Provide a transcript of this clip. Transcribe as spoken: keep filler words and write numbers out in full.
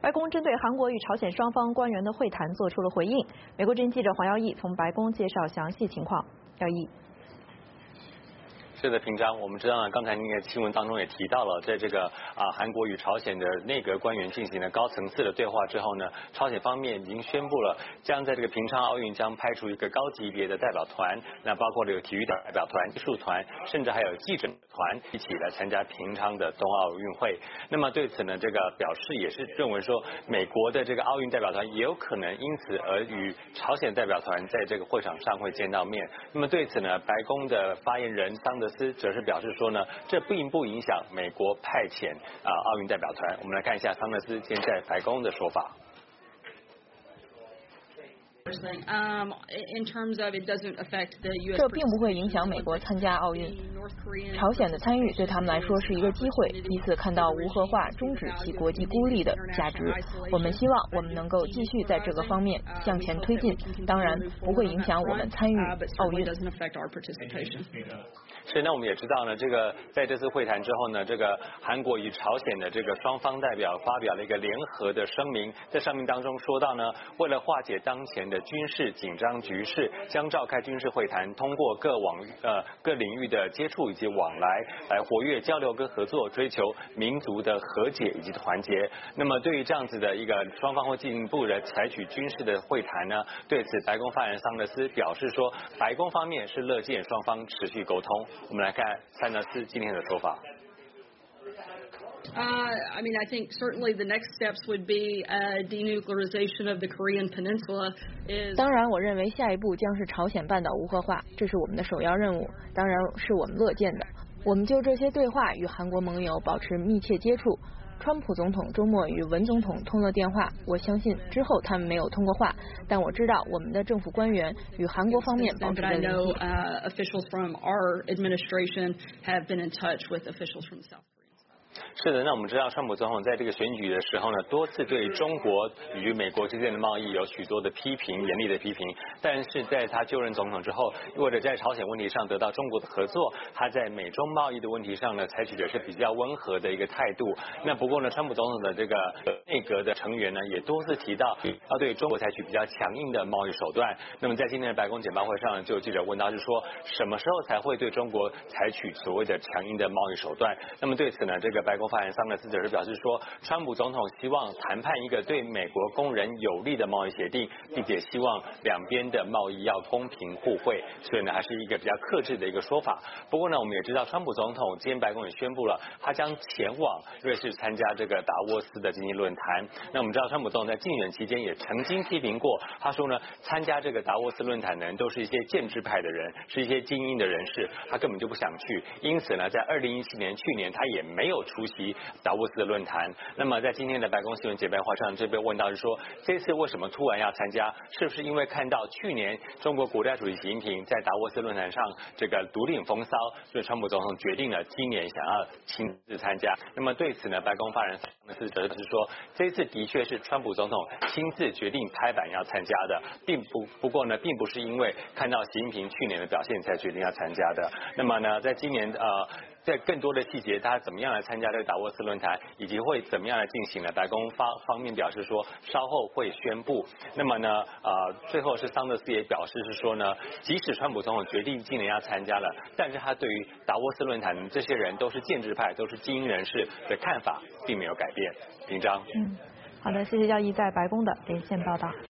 白宫针对韩国与朝鲜双方官员的会谈做出了回应。美国之音记者黄耀义从白宫介绍详细情况。耀义。 是的，平章，我们知道呢，刚才那个新闻当中也提到了，在这个啊韩国与朝鲜的内阁官员进行了高层次的对话之后呢，朝鲜方面已经宣布了，将在这个平昌奥运将派出一个高级别的代表团，那包括这个体育代表团、技术团，甚至还有记者团一起来参加平昌的冬奥运会。那么对此呢，这个表示也是认为说，美国的这个奥运代表团也有可能因此而与朝鲜代表团在这个会场上会见到面。那么对此呢，白宫的发言人桑德斯则是表示说呢，这并不影响美国派遣啊奥运代表团。我们来看一下桑德斯今天在白宫的说法。 这并不会影响美国参加奥运。朝鲜的参与对他们来说是一个机会，第一次看到无核化终止其国际孤立的价值。我们希望我们能够继续在这个方面向前推进，当然不会影响我们参与奥运。 是，那我们也知道呢，这个在这次会谈之后呢，这个韩国与朝鲜的这个双方代表发表了一个联合的声明，在声明当中说到呢，为了化解当前的军事紧张局势，将召开军事会谈，通过各网呃各领域的接触以及往来，来活跃交流跟合作，追求民族的和解以及团结。那么对于这样子的一个双方会进一步的采取军事的会谈呢，对此白宫发言人桑德斯表示说，白宫方面是乐见双方持续沟通。我们来看桑德斯今天的说法。 Uh, I mean, I think certainly the next steps would be a denuclearization of the Korean Peninsula. Is 当然，我认为下一步将是朝鲜半岛无核化，这是我们的首要任务，当然是我们乐见的。我们就这些对话与韩国盟友保持密切接触。川普总统周末与文总统通了电话，我相信之后他们没有通过话，但我知道我们的政府官员与韩国方面保持着联系。 Officials from our administration have been in touch with officials from South Korea. 是的，那我们知道，川普总统在这个选举的时候呢，多次对中国与美国之间的贸易有许多的批评，严厉的批评。但是在他就任总统之后，为了在朝鲜问题上得到中国的合作，他在美中贸易的问题上呢，采取的是比较温和的一个态度。那不过呢，川普总统的这个内阁的成员呢，也多次提到要对中国采取比较强硬的贸易手段。那么在今天的白宫简报会上呢，就有记者问到是说，什么时候才会对中国采取所谓的强硬的贸易手段？那么对此呢，这个白宫发言人桑德斯则是表示说，川普总统希望谈判一个对美国工人有利的贸易协定，并且希望两边的贸易要公平互惠，所以呢还是一个比较克制的一个说法。不过呢，我们也知道川普总统今天白宫也宣布了，他将前往瑞士参加这个达沃斯的经济论坛。那我们知道川普总统在竞选期间也曾经批评过，他说呢，参加这个达沃斯论坛的人都是一些建制派的人，是一些精英的人士，他根本就不想去。因此呢，在二零一七年去年他也没有出席达沃斯的论坛。那么在今天的白宫新闻简报会上，就被问到是说，这次为什么突然要参加？是不是因为看到去年中国国家主席习近平在达沃斯论坛上这个独领风骚，所以川普总统决定了今年想要亲自参加？那么对此呢，白宫发言人桑德斯则是说，这一次的确是川普总统亲自决定拍板要参加的，并不不过呢，并不是因为看到习近平去年的表现才决定要参加的。那么呢，在今年呃。在更多的细节，他怎么样来参加这个达沃斯论坛，以及会怎么样来进行呢？白宫方方面表示说，稍后会宣布。那么呢，呃，最后是桑德斯也表示是说呢，即使川普总统决定今年要参加了，但是他对于达沃斯论坛这些人都是建制派，都是精英人士的看法并没有改变。平章， 嗯，好的，谢谢耀义在白宫的连线报道。